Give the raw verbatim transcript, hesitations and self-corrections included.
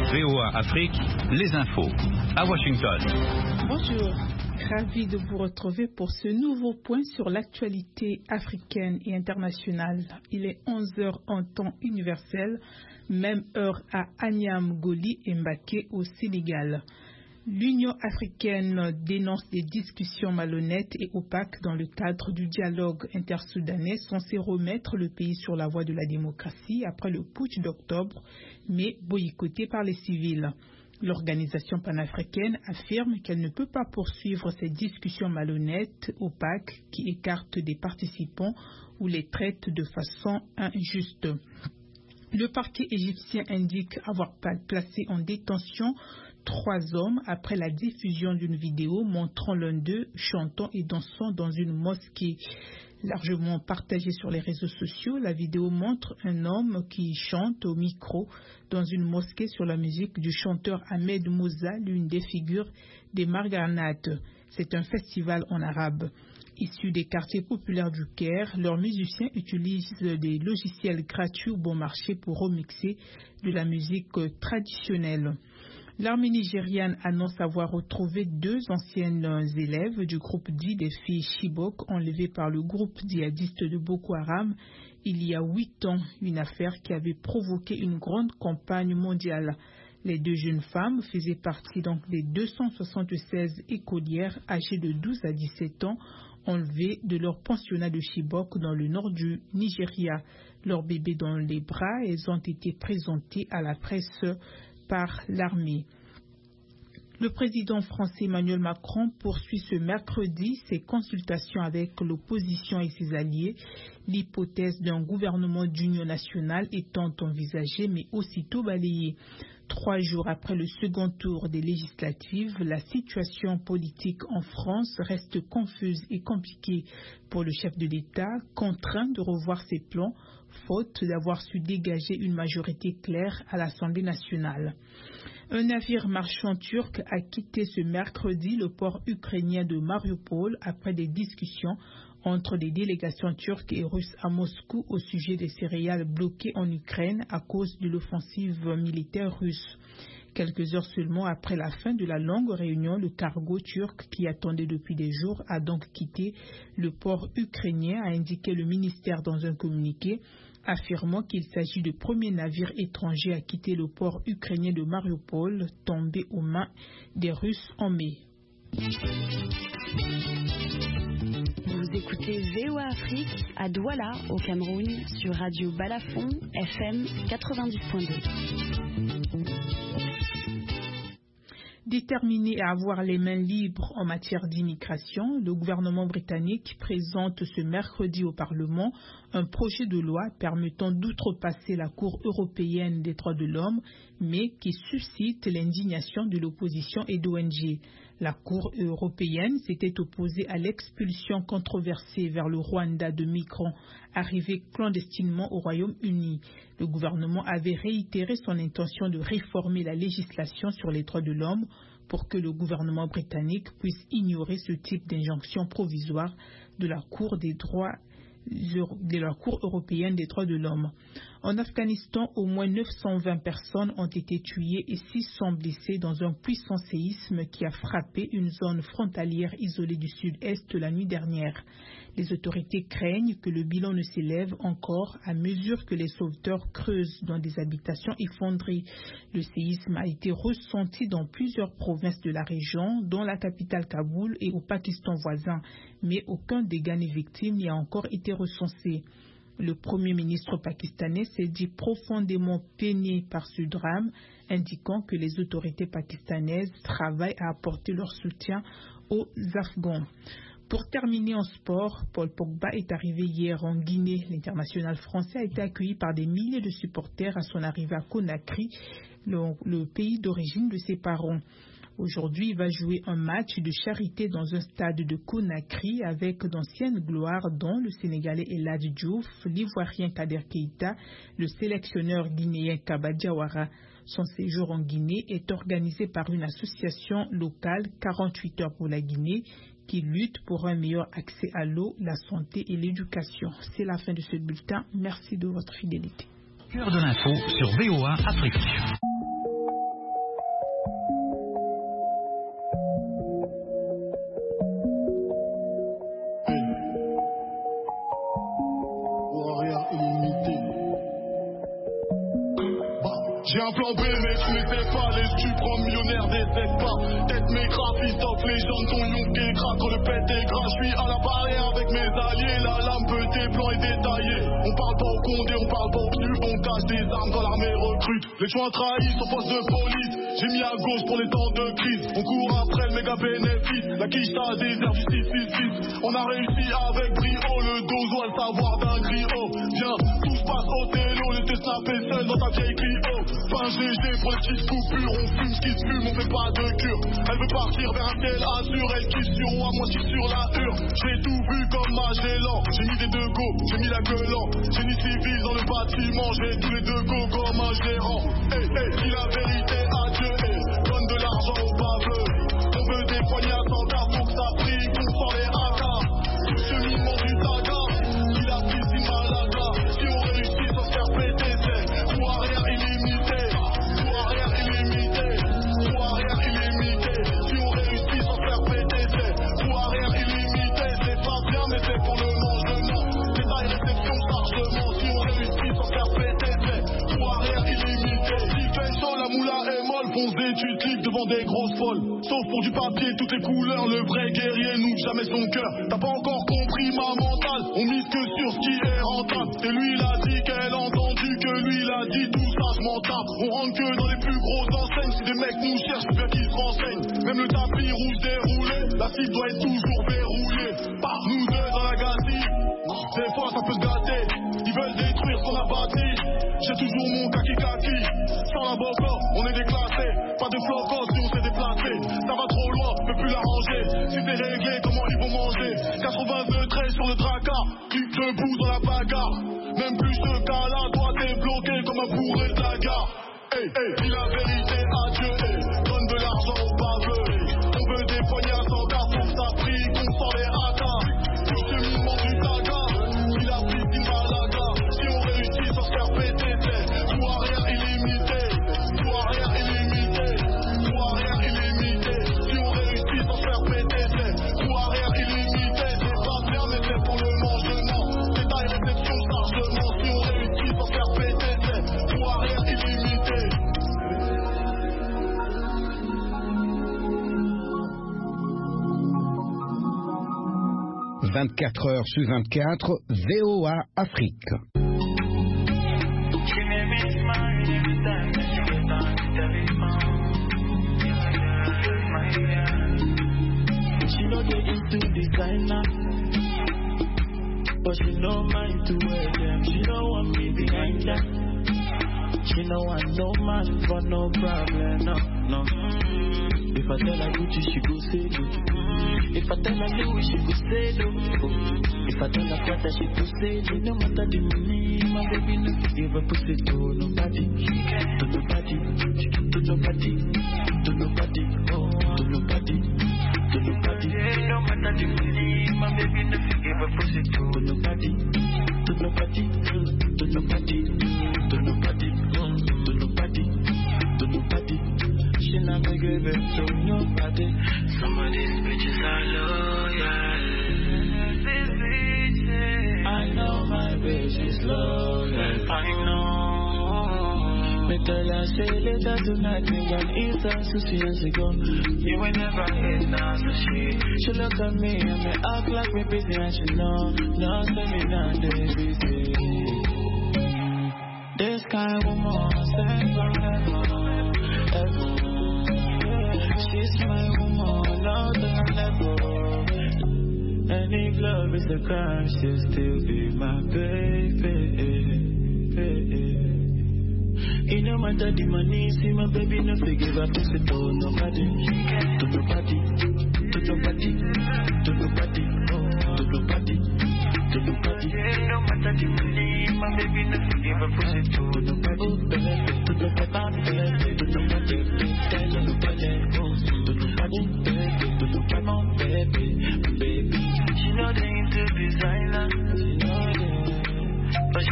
V O A Afrique, les infos à Washington. Bonjour, ravi de vous retrouver pour ce nouveau point sur l'actualité africaine et internationale. Il est onze heures en temps universel, même heure à Agnam-Goli et Mbaké au Sénégal. L'Union africaine dénonce des discussions malhonnêtes et opaques dans le cadre du dialogue intersoudanais censé remettre le pays sur la voie de la démocratie après le putsch d'octobre, mais boycotté par les civils. L'organisation panafricaine affirme qu'elle ne peut pas poursuivre ces discussions malhonnêtes, opaques, qui écartent des participants ou les traitent de façon injuste. Le parquet égyptien indique avoir placé en détention trois hommes après la diffusion d'une vidéo montrant l'un d'eux chantant et dansant dans une mosquée. Largement partagée sur les réseaux sociaux, la vidéo montre un homme qui chante au micro dans une mosquée sur la musique du chanteur Ahmed Moussa, l'une des figures des Marganates. C'est un festival en arabe. Issus des quartiers populaires du Caire, leurs musiciens utilisent des logiciels gratuits au bon marché pour remixer de la musique traditionnelle. L'armée nigériane annonce avoir retrouvé deux anciennes élèves du groupe dit des filles Chibok enlevées par le groupe djihadiste de Boko Haram il y a huit ans, une affaire qui avait provoqué une grande campagne mondiale. Les deux jeunes femmes faisaient partie donc des deux cent soixante-seize écolières âgées de douze à dix-sept ans enlevées de leur pensionnat de Chibok dans le nord du Nigeria. Leurs bébés dans les bras, elles ont été présentées à la presse par l'armée. Le président français Emmanuel Macron poursuit ce mercredi ses consultations avec l'opposition et ses alliés. L'hypothèse d'un gouvernement d'union nationale étant envisagée mais aussitôt balayée. Trois jours après le second tour des législatives, la situation politique en France reste confuse et compliquée pour le chef de l'État, contraint de revoir ses plans, faute d'avoir su dégager une majorité claire à l'Assemblée nationale. Un navire marchand turc a quitté ce mercredi le port ukrainien de Mariupol après des discussions entre des délégations turques et russes à Moscou au sujet des céréales bloquées en Ukraine à cause de l'offensive militaire russe. Quelques heures seulement après la fin de la longue réunion, le cargo turc qui attendait depuis des jours a donc quitté le port ukrainien, a indiqué le ministère dans un communiqué, affirmant qu'il s'agit du premier navire étranger à quitter le port ukrainien de Mariupol, tombé aux mains des Russes en mai. Vous écoutez V O A Afrique à Douala, au Cameroun, sur Radio Balafon, F M quatre-vingt-dix point deux. Déterminé à avoir les mains libres en matière d'immigration, le gouvernement britannique présente ce mercredi au Parlement un projet de loi permettant d'outrepasser la Cour européenne des droits de l'homme, mais qui suscite l'indignation de l'opposition et d'O N G. La Cour européenne s'était opposée à l'expulsion controversée vers le Rwanda de migrants arrivés clandestinement au Royaume-Uni. Le gouvernement avait réitéré son intention de réformer la législation sur les droits de l'homme pour que le gouvernement britannique puisse ignorer ce type d'injonction provisoire de la Cour des droits de la Cour européenne des droits de l'homme. En Afghanistan, au moins neuf cent vingt personnes ont été tuées et six cents blessées dans un puissant séisme qui a frappé une zone frontalière isolée du sud-est la nuit dernière. Les autorités craignent que le bilan ne s'élève encore à mesure que les sauveteurs creusent dans des habitations effondrées. Le séisme a été ressenti dans plusieurs provinces de la région, dont la capitale Kaboul et au Pakistan voisin, mais aucun dégât ni victime n'y a encore été recensé. Le Premier ministre pakistanais s'est dit profondément peiné par ce drame, indiquant que les autorités pakistanaises travaillent à apporter leur soutien aux Afghans. Pour terminer en sport, Paul Pogba est arrivé hier en Guinée. L'international français a été accueilli par des milliers de supporters à son arrivée à Conakry, le, le pays d'origine de ses parents. Aujourd'hui, il va jouer un match de charité dans un stade de Conakry avec d'anciennes gloires dont le Sénégalais El Hadji Diouf, l'Ivoirien Kader Keïta, le sélectionneur guinéen Kaba Diawara. Son séjour en Guinée est organisé par une association locale quarante-huit heures pour la Guinée qui lutte pour un meilleur accès à l'eau, la santé et l'éducation. C'est la fin de ce bulletin. Merci de votre fidélité. Cœur de l'info sur V O A Afrique. illimité. J'ai un plan B mais tu n'étais pas, les tu prends millionnaire des pas. Tête mes graphistes off, les gens ton yonké craque quand le pète est gras. J'suis à la barrière avec mes alliés, la lame petée, blanc et détaillé. On parle pas au condé, on parle pas au cul, on cache des armes quand l'armée recrute. Les choix trahis son poste de police, j'ai mis à gauche pour les temps de crise. On court après le méga bénéfice, la quiche t'a désert du six six six. On a réussi avec brio, le dozo a le savoir d'un griot. Viens, tout se passe au télo, le te snapper seul dans ta vieille Clio. Pince léger pour les petites coupures, on fume ce qui se fume, on fait pas de cure. Elle veut partir vers un ciel azur, elle kiffe sur moi, moi je suis sur la hure. J'ai tout vu comme Magellan, j'ai mis des deux go, j'ai mis la gueule en. J'ai ni civil dans le bâtiment, j'ai tous les deux go comme un gérant. Hey, hey, dis la vérité à Dieu, hey, donne de l'argent aux baveux. On veut des poignées à cent cas pour que ça brille, qu'on sort les haka. Cheminement du taga, il a pris si malaga. Si on réussit sans se faire péter, c'est tout arrière illimité. Tout arrière illimité. Tout arrière illimité. Si on réussit sans se faire péter, c'est tout arrière illimité. C'est pas bien mais c'est pour le mangement. Détail réception chargement. Si on réussit sans se faire péter, c'est tout arrière illimité. Si fait chaud, la moula est molle. Fonce d'études libres devant des grosses folles. Sauf pour du papier, toutes les couleurs. Le vrai guerrier n'ouvre jamais son cœur. T'as pas encore compris ma mentale. On mise que sur ce qui est rentable. Et lui il a dit qu'elle a entendu que lui il a dit tout ça je m'en tape. On rentre que dans les plus grosses enseignes. Si des mecs nous cherchent, faut bien qu'ils se renseignent. Même le tapis rouge déroulé, la cible doit être toujours verrouillée. Par nous deux dans la gâtille. Des fois ça peut se gâter. Ils veulent détruire ce qu'on a bâti. J'ai toujours mon kaki kaki. Sans la boca, on est déclassé. Pas de flocos si on s'est déplacé. Ça va trop loin, peut plus l'arranger. Si c'est réglé, comment ils vont manger? quatre-vingt-deux traits sur le dracard. Clique le bout dans la bagarre. Même plus ce cas-là, toi t'es bloqué comme un bourré de la gare. Hey, hey, dis la vérité à Dieu, hey. Donne de l'argent aux baveux. On veut des poignées à cent gars, faut que ça brille, qu'on sort les haka. Le cheminement du taga, il a pris du malaga. Si on réussit sans se faire péter, c'est tout arrière illimité. Tout arrière illimité. Tout arrière illimité. Si on réussit sans se faire péter, c'est tout arrière illimité. C'est pas bien mais c'est pour le mangement. Détail réception chargement. Si on réussit sans se faire péter, c'est tout arrière illimité. vingt-quatre heures sur vingt-quatre, V O A Afrique. She know they into designer, but she no mind to wear them. She don't want me behind her. She know I no man for no problem, no, no. If I tell her Gucci, she go say no. If I tell her Louis, she go say no. If I tell her Prada, she go say no. No matter the money, my baby no give a pussy to nobody, to nobody, to nobody, to nobody, oh, to nobody, to nobody. No matter the money, my baby no give a pussy to nobody, to nobody, to nobody, to nobody, oh, to nobody, to nobody. She never give it to nobody. Some of these bitches are loyal. I know my bitch is loyal. I know. Me tell her say later tonight me gon' eat her sushi and she go. You will never hit now so she. She look at me and me act like me busy and she know. No say me not busy. This kind of woman stand forever, ever. She's my woman, out the level. And if love is a crime, she'll still be my baby. It no matter the money, see my baby, no forgive her, pussy to nobody, to nobody, to nobody, to nobody, oh, to nobody, to nobody. No matter the money, my baby, no forgive her, pussy to nobody, to nobody.